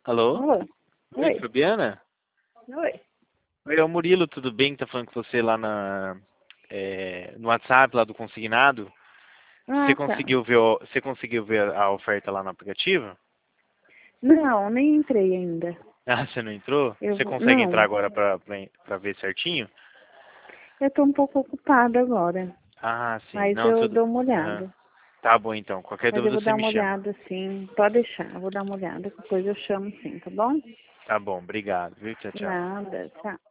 Alô? Oi. Oi, Oi. Fabiana? Oi. Oi, é o Murilo, tudo bem? Tá falando com você lá no WhatsApp, lá do Consignado. Ah, tá. Você conseguiu ver a oferta lá no aplicativo? Não, nem entrei ainda. Ah, você não entrou? Você consegue entrar Não, agora pra ver certinho? eu tô um pouco ocupada agora, Ah, sim. mas Não, eu tudo. dou uma Aham. olhada. Tá bom então. Qualquer Mas eu dúvida vou você dar me uma chama. olhada, sim. Pode deixar, eu vou dar uma olhada. Depois eu chamo sim, tá bom? Tá bom, obrigado, viu? Tchau, tchau. Nada, tchau.